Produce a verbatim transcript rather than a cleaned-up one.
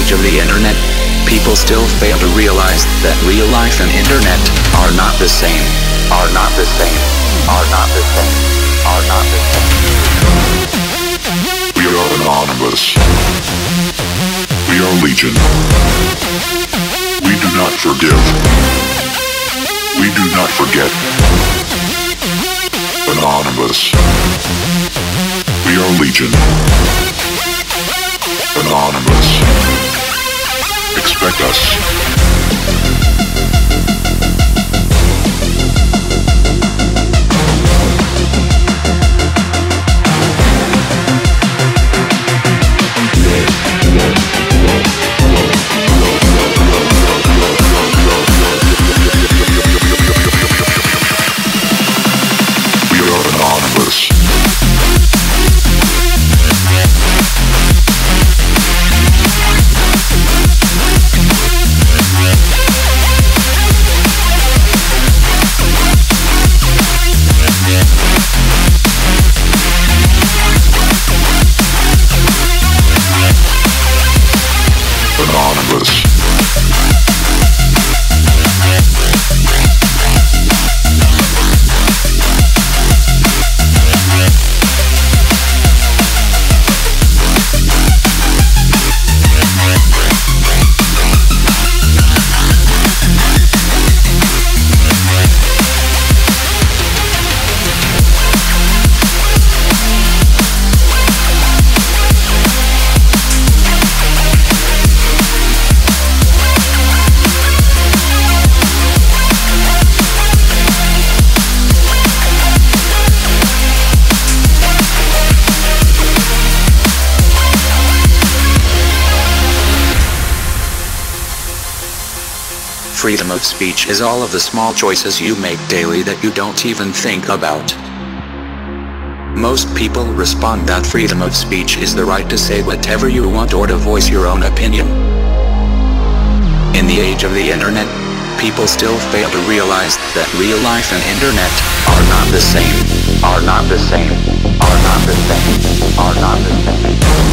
age of the internet, people still fail to realize that real life and internet are not the same, are not the same, are not the same, are not the same. We are anonymous. We are legion. We do not forgive. We do not forget. Anonymous. We are legion. Anonymous. Expect us. Freedom of speech is all of the small choices you make daily that you don't even think about. Most people respond that freedom of speech is the right to say whatever you want or to voice your own opinion. In the age of the internet, people still fail to realize that real life and internet are not the same, are not the same, are not the same, are not the same.